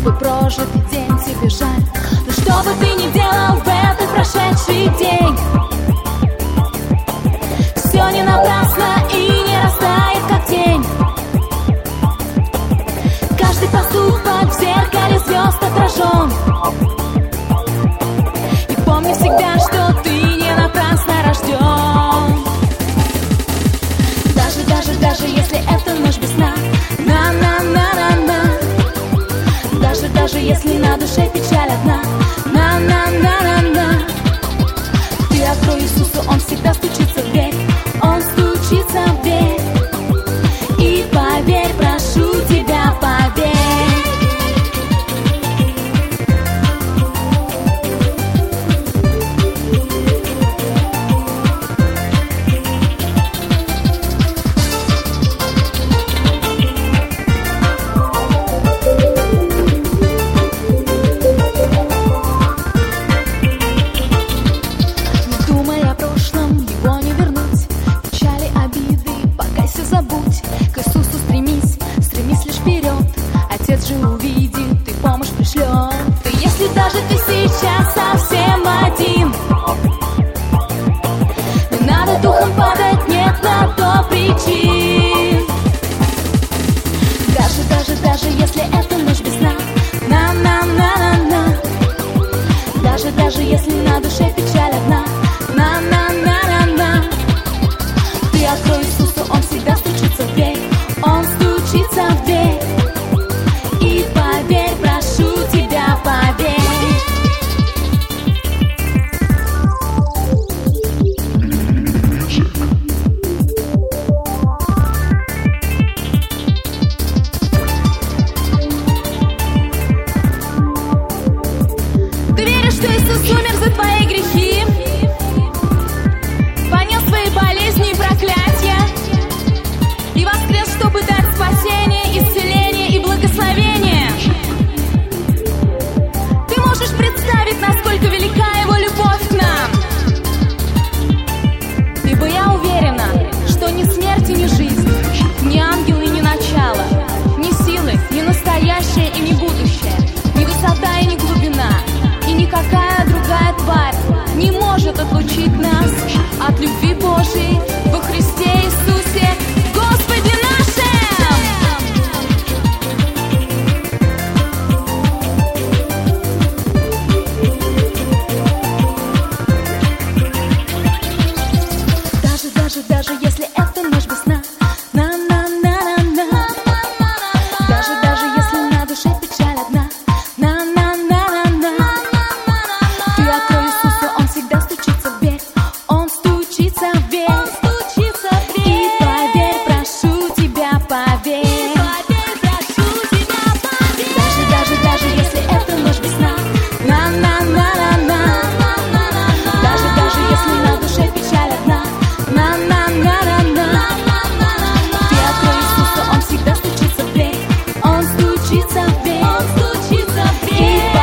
Каждый прожитый день тебе жаль. Но что бы ты ни делал в этот прошедший день, все не напрасно и не растает, как тень. Каждый поступок в зеркале звезд отражен. И помни всегда, что ты не напрасно рожден. Даже если это ночь без сна, на-на-на-на-на. Даже если на душе печаль одна, на-на-на-на-на. Ты открой Иисусу, Он всегда стучится в дверь. Он стучится в дверь. И поверь, прошу тебя, поверь. Даже ты сейчас совсем один, не надо духом падать, нет на то причин. Даже если это ночь без сна, на-на-на-на-на. Даже если на душе печаль одна, на-на-на-на-на. Ты открой Иисусу, Он всегда стучится в дверь. Он стучится в дверь. И поверь, прошу тебя, поверь. Что Иисус умер за твои грехи, понес твои болезни и проклятия, и воскрес, чтобы дать спасение, исцеление и благословение. Ты можешь представить, насколько велика Его любовь к нам. Ибо я уверена, что ни смерть и ни жизнь, ни ангелы и ни начало, ни силы, ни настоящее и ни будущее, ни высота и ни глубина, и никакая другая тварь не может отлучить нас от любви Божией во Христе Иисусе, Господе нашем! Даже если это ночь без сна, на-на-на-на-на. Даже если на душе печаль одна, на-на-на-на-на. Ты открой Иисусу, Он всегда стучится в дверь. Он стучится в дверь. И поверь, прошу тебя, поверь. Даже если это ночь без сна, на-на-на-на-на. Даже если на душе печаль одна, на-на-на-на-на. Ты открой Иисусу, Он всегда стучится в дверь. Он стучится в дверь. И